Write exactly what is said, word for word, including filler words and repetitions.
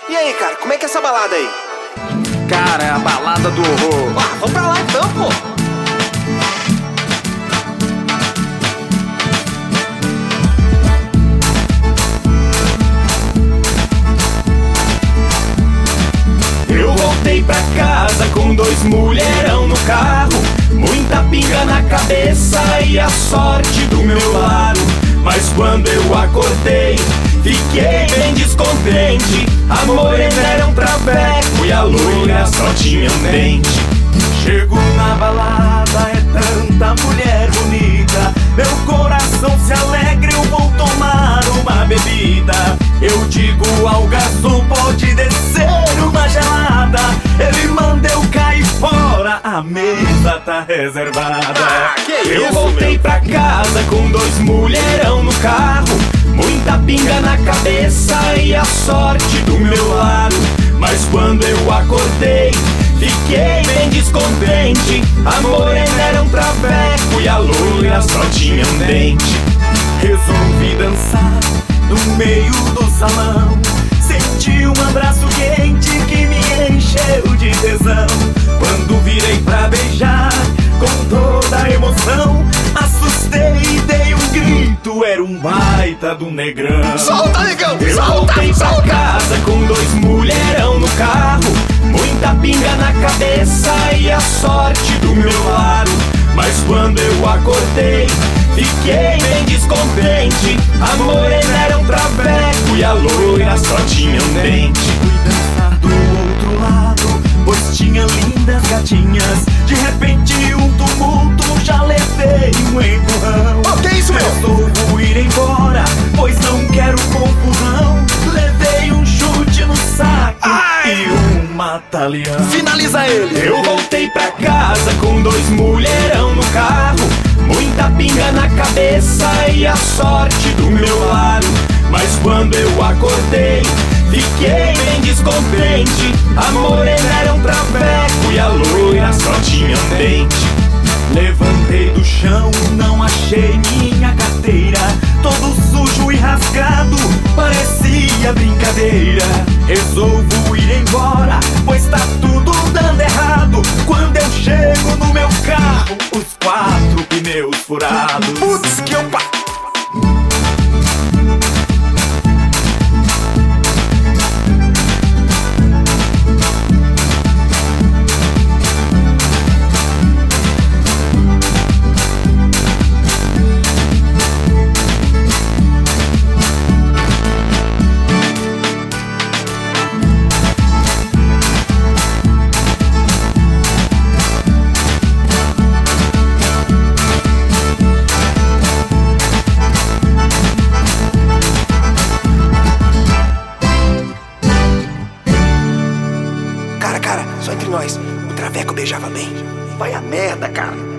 E aí, cara, como é que é essa balada aí? Cara, é a balada do horror. Ah, vamos pra lá então, pô. Eu voltei pra casa com dois mulherão no carro, muita pinga na cabeça e a sorte do meu lado. Mas quando eu acordei, fiquei bem descontente. A morena era um traveco e a loira só tinha um dente. Chego na balada, é tanta mulher bonita, meu coração se alegra, eu vou tomar uma bebida. Eu digo ao garçom, pode descer uma gelada. Ele manda eu cair fora, a mesa tá reservada. Ah, que Eu isso, voltei meu? pra casa com dois mulherão no carro, muita pinga na cabeça e a sorte do meu lado. Mas quando eu acordei, fiquei bem descontente. A morena era um traveco e a loira só tinha um dente. Resolvi dançar no meio do salão, senti um abraço quente que me encheu de tesão. Quando virei pra beijar com toda a emoção, assustei e dei um grito, era um baita do negrão. Solta, negão! Eu Solta! voltei pra Solta! casa com dois mulherão no carro, muita pinga na cabeça e a sorte do meu lado. Mas quando eu acordei, fiquei bem descontente. A morena era um traveco e a loira só tinha um dente. Fui dançar do outro lado, pois tinha lindas gatinhas. De repente um tumulto, já levei um empurrão. Oh, que isso, meu? Resolvo ir embora, pois não quero confusão. Levei um chute no saco Ai! e uma talhão. Finaliza ele! Eu voltei pra casa com dois mulherão no carro, muita pinga na cabeça e a sorte do meu lado. Mas quando eu acordei, fiquei bem descontente. A morena era um traveco e a loira só tinha um dente. Levantei do chão, não achei minha carteira, todo sujo e rasgado, parecia brincadeira. Resolvo ir embora, pois tá tudo dando errado. Quando eu chego no meu carro, os quatro pneus furados. Putz, que eu pa... Cara, cara, só entre nós. O traveco beijava bem. Vai a merda, cara.